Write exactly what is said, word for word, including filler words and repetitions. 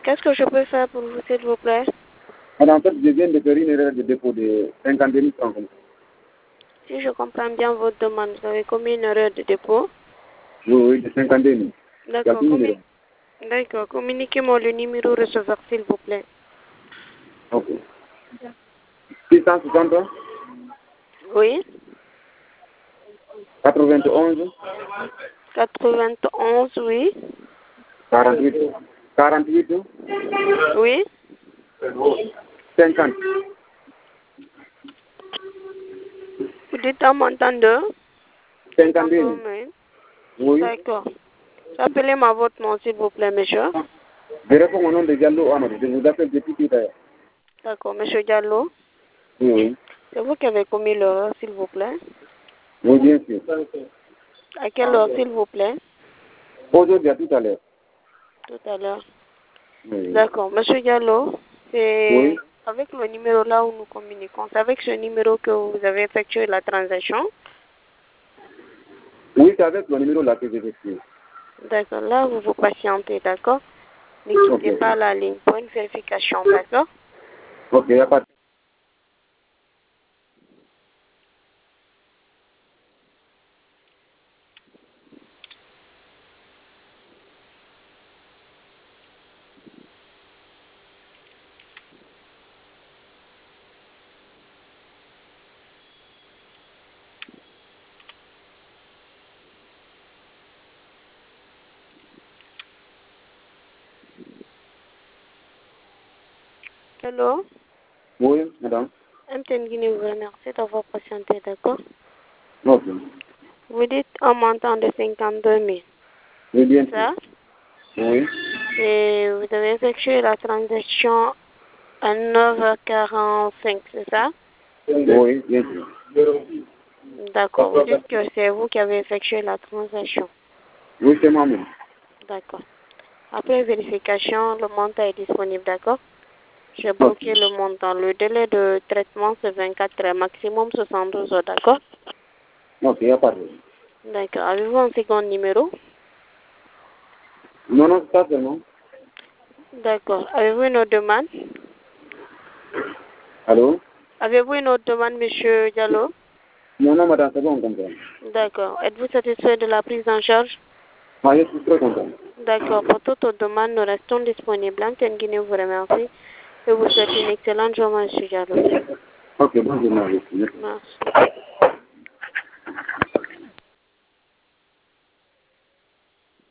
Qu'est-ce que je peux faire pour vous, s'il vous plaît? Alors, en fait, je viens de faire une erreur de dépôt de cinquante mille francs. Si je comprends bien votre demande, vous avez commis une erreur de dépôt? Oui, oui, de cinquante mille. D'accord. Communi... D'accord. Communiquez-moi le numéro receveur, s'il vous plaît. Ok. six cent soixante. Oui. quatre-vingt-onze. quatre-vingt-onze, oui. quarante-huit. quarante-huit. Oui. cinquante. Vous dites un montant de cinquante mille. Oui. D'accord. Rappelez-moi votre nom, s'il vous plaît, monsieur. Je réponds au nom de Diallo Amadou. Je vous appelle depuis tout à l'heure. D'accord, monsieur Diallo. Oui, oui. C'est vous qui avez commis l'erreur, s'il vous plaît. Oui, bien sûr. À quelle heure, s'il vous plaît? Aujourd'hui, à tout à l'heure. Tout à l'heure. Oui. D'accord. Monsieur Diallo, c'est Oui. avec le numéro là où nous communiquons. C'est avec ce numéro que vous avez effectué la transaction. Oui, c'est avec le numéro là que je vais suivre. D'accord. Là, vous vous patientez, d'accord? Ne quittez Okay. pas la ligne pour une vérification, d'accord? Ok, il n'y a pas de... Hello? Oui, madame. M T N Guinée vous remercie d'avoir patienté, d'accord? Ok. Vous dites un montant de cinquante-deux mille. Oui, bien sûr. Ça? Oui. Et vous avez effectué la transaction à neuf heures quarante-cinq, c'est ça? Oui, bien sûr. D'accord. Vous dites que c'est vous qui avez effectué la transaction. Oui, c'est moi-même. D'accord. Après vérification, le montant est disponible, d'accord? J'ai bloqué Ok. le montant. Le délai de traitement, c'est vingt-quatre heures, maximum soixante-douze heures, d'accord? Ok, il n'y a pas de problème. D'accord. Avez-vous un second numéro? Non, non, c'est ça seulement. D'accord. Avez-vous une autre demande? Allô? Avez-vous une autre demande, monsieur Diallo? Non, non, madame, c'est bon, on comprend. D'accord. Êtes-vous satisfait de la prise en charge? Ah, je suis très content. D'accord. Pour toute autre demande, nous restons disponibles. Antenne Guinée vous remercie et vous souhaite une excellente journée, monsieur Diallo. Ok, bonne journée à vous. Merci.